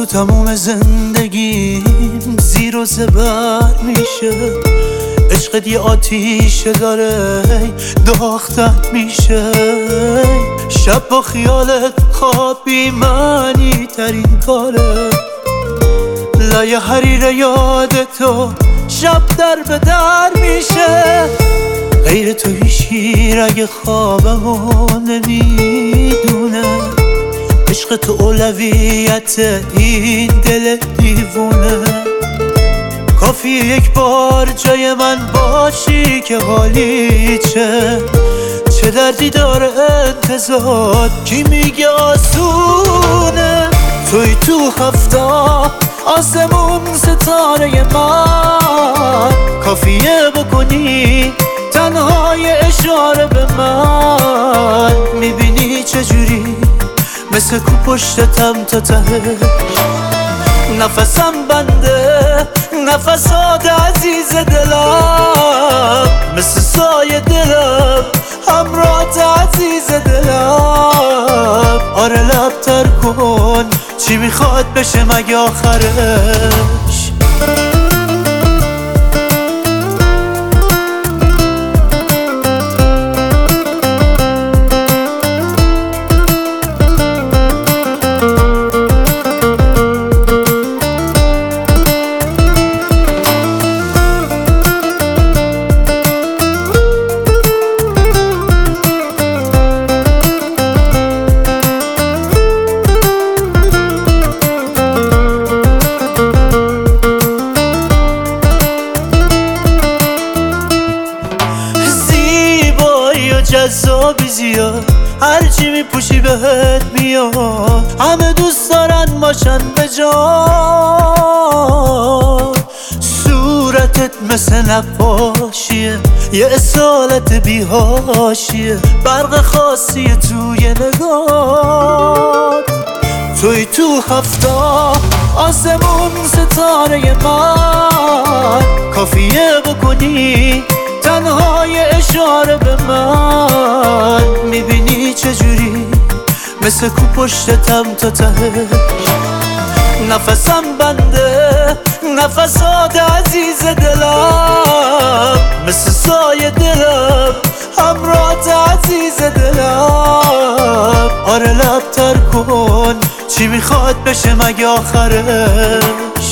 تو تموم زندگیم زیر و زبر میشه. عشقت یه آتیشه داره داختت میشه. شب با خیالت خوابی معنی ترین کاره. لایه حریر یاد تو شب در به در میشه. غیر تو هیچی رگ خوابمو نمیدونه. عشق تو اولویت این دل دیوونه. کافی یک بار جای من باشی که حالی چه دردی داره انتظار کی میگه آسونه. توی تو هفته آسمون ستاره من. کافیه بکنی تنهای اشاره به من. میبینی چجوری مثل کو پشتتم تا تهش. نفسم بنده نفسات عزیز دلم. مثل سایه دلم همراهت عزیز دلم. آره لبتر کن چی میخواد بشه مگه آخرش. جذابی زیاد هرچی میپوشی بهت میاد. همه دوست دارن باشن به جا. صورتت مثل نقاشیه یه اصالت بیهاشیه. برق خاصیه توی نگاه. توی تو هفته آسمون ستاره من. کافیه بکنی تنهای اشاره به من. میبینی چجوری مثل کو پشتتم تا تهش. نفسم بنده نفسات عزیز دلم. مثل سایه دلم همراهت عزیز دلم. آره لبتر کن چی میخواد بشه مگه آخرش.